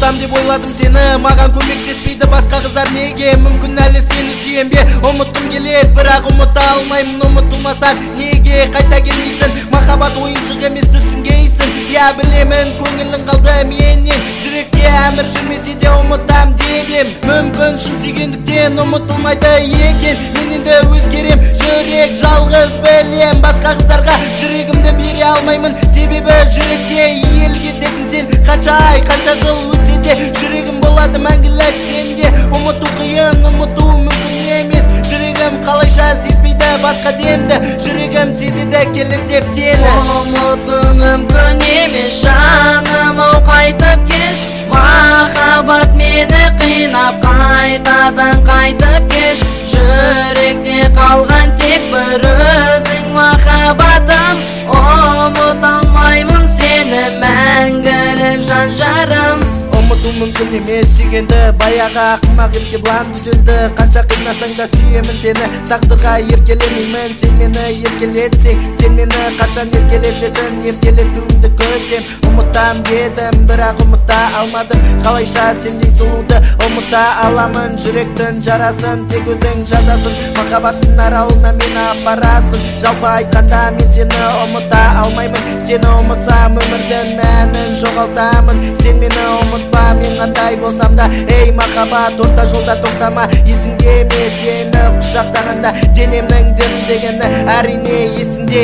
ұмытам деп ойладым сені, маған көмектеспейді басқа қыздар неге? Мүмкін әлі сені сүйем бе? Ұмытқым келеді, бірақ ұмыта алмаймын. Ұмытылмасаң неге қайта келмейсің? Махаббат ойыншық емес, түсінгейсің. Я білемін, көңілің қалды менен, жүрекке әмір жүрмесе де ұмытам деп ем. Мүмкін шын сүйгендіктен ұмытылмайды екен. Мен енді өзгерем, жүрек жалғыз білем. Басқа қыздарға жүрегімді бере алмаймын, себебі жүрекке иелік ететін сен. Қанша жыл өтсе де жүрегім болады мәңгілік сенде. Ұмыту қиын, ұмыту мүмкін емес. Жүрегім қалайша сезбейді басқа демді, жүрегім сезеді келер деп сені. Ұмыту мүмкін емес жаным, ау қайтып кеш. Махаббат мені қинап, қайтадан қайтып кеш. Жүректе қалған тек бір өзің махаббатым. Ұмыта алмаймын сені мәңгілік жан жарым. Ұмыту мүмкін емес сүйгенді, баяғы ақымақ емге бұлан түзелді. Қанша қинасаң да сүйемін сені, тағдырға еркелемеймін. Сен мені еркелетсең, сен мені қашан еркелетесің? Еркелетуіңді күтем, ұмытам дедім, бірақ ұмыта алмадым. Қалайша сендей сұлуды ұмыта аламын? Жүректің жарасын тек өзің жазасың, махаббаттың аралына мені апарасың. Жалпы айтқанда мен сені ұмыта алмаймын. Сені ұмытсам өмірдің мәнін жоғалтамын. Сен мені ұмытпа, мен қандай болсам да. Ей махаббат, орта жолда тоқтама. Есіңде ме сені құшақтағанда, денемнің дірілдегені әрине есіңде.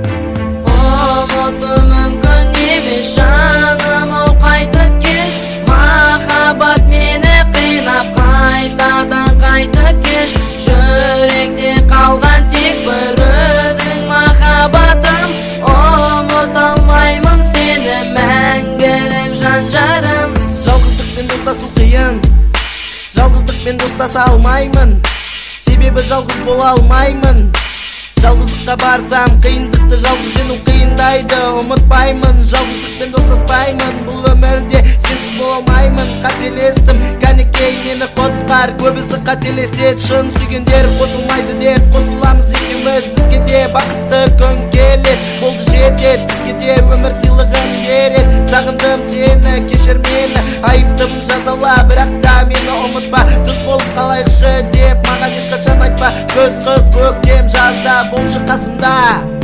Ұмыту мүмкін емес жаным, ау қайтып кеш. Махаббат мені қинап, қайтадан қайтып кеш. Жүректе қалған тек бір өзің махаббатым. Ұмыта алмаймын сені мәңгілік жан жарым. Жалғыздықпен достасу қиын, жалғыздықпен достаса алмаймын, себебі жалғыз бола алмаймын. Жалғыздыққа барсам қиындықты жалғыз жеңу қиындайды. Ұмытпаймын, жалғыздықпен достаспаймын, бұл өмірде сенсіз бола алмаймын. Қателестім, кәнекей мені құтқар. Көбісі қателеседі, шын сүйгендер қосылмайды деп қосыламыз екеуміз. Бізге де бақытты күн келеді, болды жетеді, бізге де өмір сыйлығын береді. Сағындым сені, кешір мені, айыптым жазала, бірақ та мені ұмытпа. Дос болып қалайықшы деп маған ешқашан айтпа. Күз қыс көктем жазда болшы қасымда.